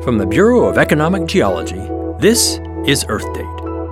From the Bureau of Economic Geology, this is Earth Date.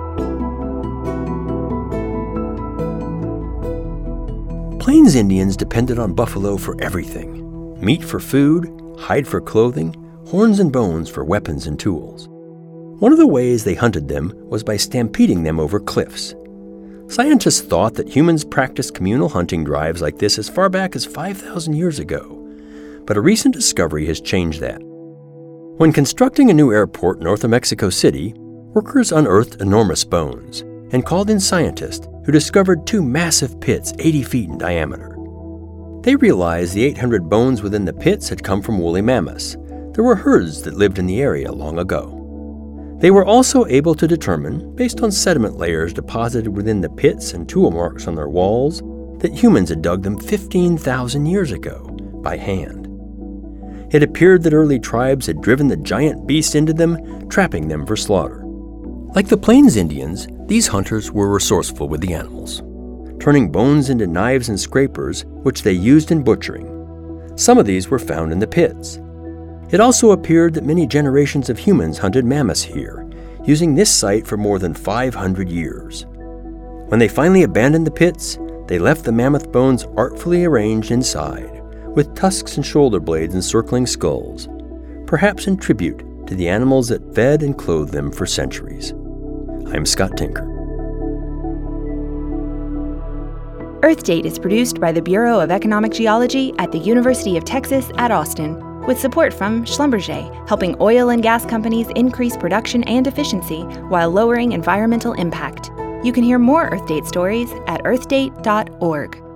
Plains Indians depended on buffalo for everything: meat for food, hide for clothing, horns and bones for weapons and tools. One of the ways they hunted them was by stampeding them over cliffs. Scientists thought that humans practiced communal hunting drives like this as far back as 5,000 years ago. But a recent discovery has changed that. When constructing a new airport north of Mexico City, workers unearthed enormous bones and called in scientists who discovered two massive pits 80 feet in diameter. They realized the 800 bones within the pits had come from woolly mammoths. There were herds that lived in the area long ago. They were also able to determine, based on sediment layers deposited within the pits and tool marks on their walls, that humans had dug them 15,000 years ago by hand. It appeared that early tribes had driven the giant beasts into them, trapping them for slaughter. Like the Plains Indians, these hunters were resourceful with the animals, turning bones into knives and scrapers, which they used in butchering. Some of these were found in the pits. It also appeared that many generations of humans hunted mammoths here, using this site for more than 500 years. When they finally abandoned the pits, they left the mammoth bones artfully arranged inside, with tusks and shoulder blades encircling skulls, perhaps in tribute to the animals that fed and clothed them for centuries. I'm Scott Tinker. Earth Date is produced by the Bureau of Economic Geology at the University of Texas at Austin, with support from Schlumberger, helping oil and gas companies increase production and efficiency while lowering environmental impact. You can hear more Earth Date stories at earthdate.org.